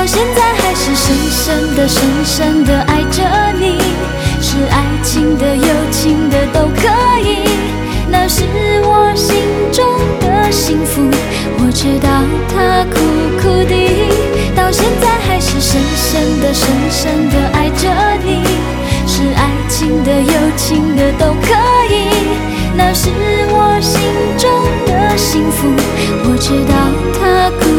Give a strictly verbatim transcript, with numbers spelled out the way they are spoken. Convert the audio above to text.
到现在还是深深的、深深的爱着你，是爱情的、有情的都可以，那是我心中的幸福，我知道它苦苦的，到现在还是深深的、深深的爱着你，是爱情的、有情的都可以，那是我心中的幸福，我知道它苦苦的。